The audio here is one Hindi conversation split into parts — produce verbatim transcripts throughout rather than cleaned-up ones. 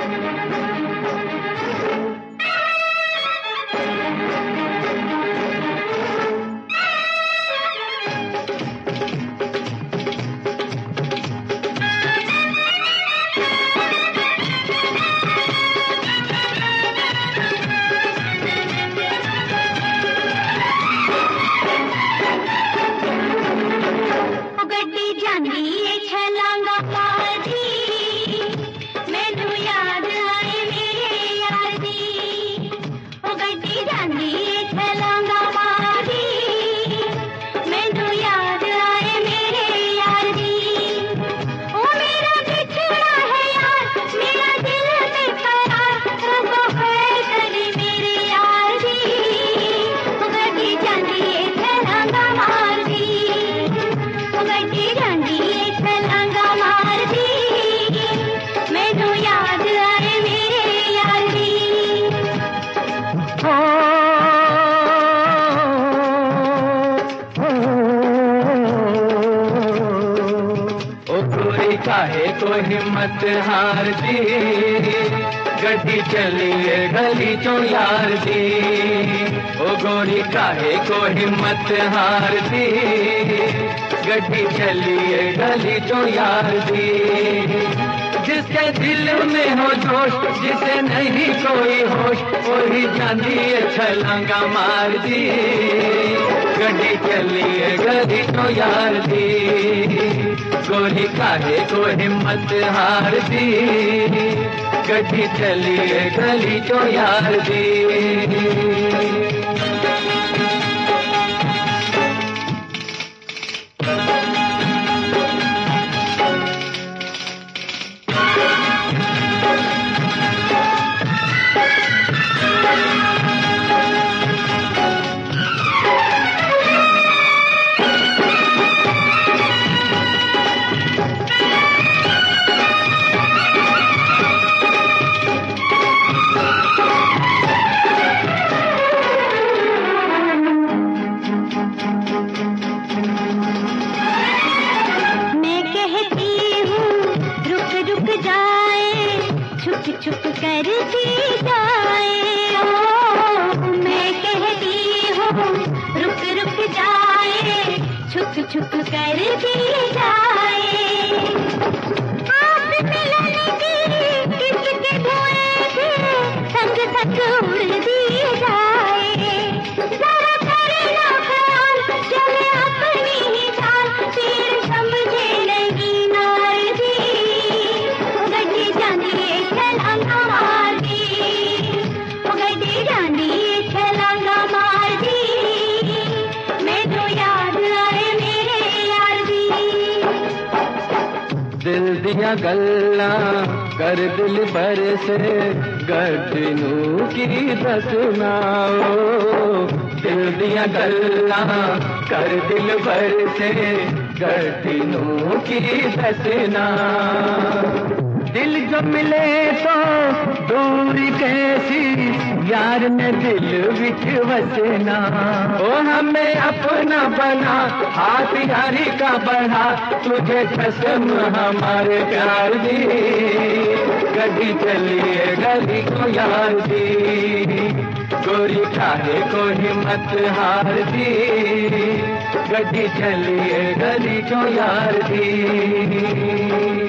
काहे को हिम्मत हार दी, गड्डी चली है गली चो यार दी। ओ गोरी काहे को हिम्मत हार दी, गड्डी चली है गली चो यार दी। जिसके दिल में हो जोश, जिसे नहीं कोई होश, वही जानी छलांगा मार दी। गड्डी चली है गली चो यार दी, गोरी काहे को हिम्मत हार दी, गड्डी चली है गली चो यार दी। छुप करती जाए, ओ मैं कहती हूँ रुक रुक जाए, छुप छुप करती जाए। आप मिलने की किसके धुएं थे, संग संग उड़ दी जाए। जरा करे ना ख्याल, चले अपनी ही चाल, फिर समझे नहीं नार दी। गड्डी जानी छलांगा मार दी, गड्डी जानी छलांगा मार दी। मैं तो याद आए मेरे यार दी। दिल दिया गल्ला कर दिल पर से, गड्डनू की दसना। दिल दिया गल्ला कर दिल पर से, गड्डनू की दसना। दिल जो मिले तो दूरी कैसी, यार ने दिल विच वसना। ओ हमें अपना बना, हाथ यारी का बढ़ा, तुझे कसम हमारे प्यार दी। गड्डी चली है गली को यार दी, गोरी काहे को हिम्मत हार दी। गड्डी चली है गली को यार दी।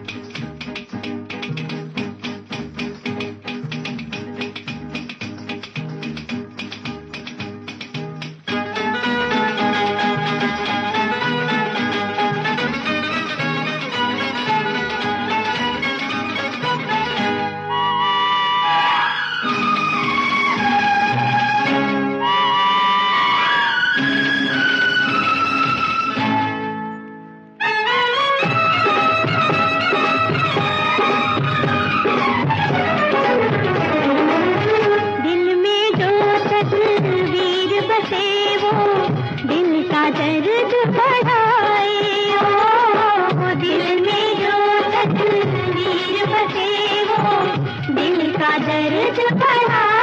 दर्द बढ़ाए, ओ दिल में जो तस्वीर बसे, वो दिल का दर्द बढ़ाए।